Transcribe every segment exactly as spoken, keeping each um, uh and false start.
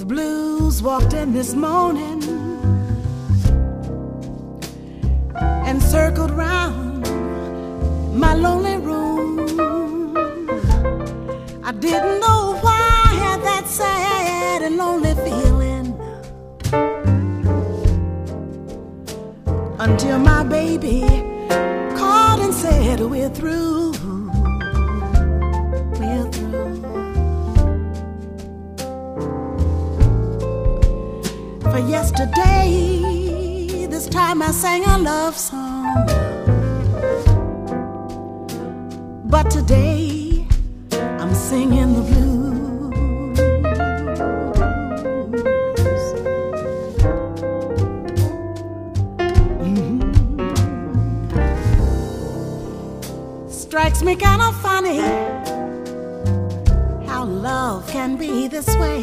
blues walked in this morning and circled round my lonely room. I didn't know why I had that sad and lonely feeling until my baby called and said, we're through, we're through. For yesterday, this time I sang a love song, but today I'm singing the blues. Mm-hmm. Strikes me kind of funny how love can be this way.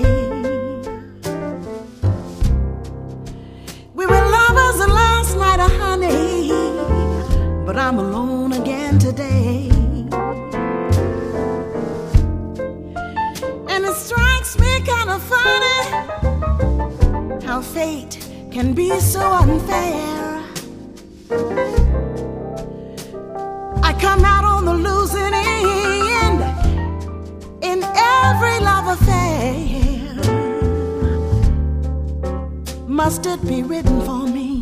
We were lovers the last night, oh honey, but I'm alone again today. And it strikes me kind of funny how fate can be so unfair. I come out on the losing end in every love affair. Must it be written for me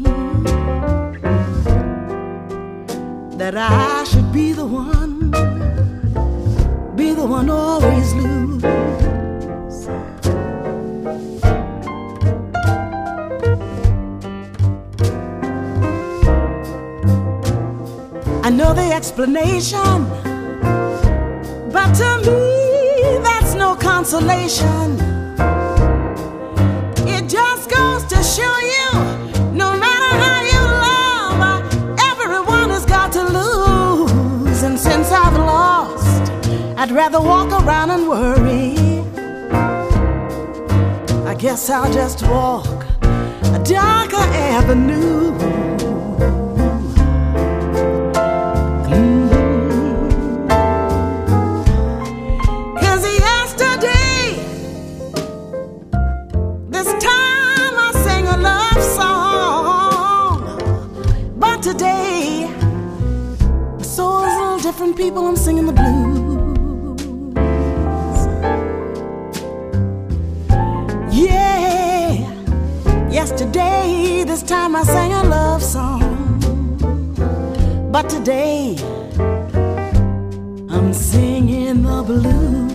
that I should be the one, be the one always lose? I know the explanation, but to me that's no consolation. It just goes to show you, no matter how you love, everyone has got to lose. And since I've lost, I'd rather walk around and worry. I guess I'll just walk a darker avenue. Today, so is little different people, I'm singing the blues. Yeah, yesterday, this time I sang a love song, but today, I'm singing the blues.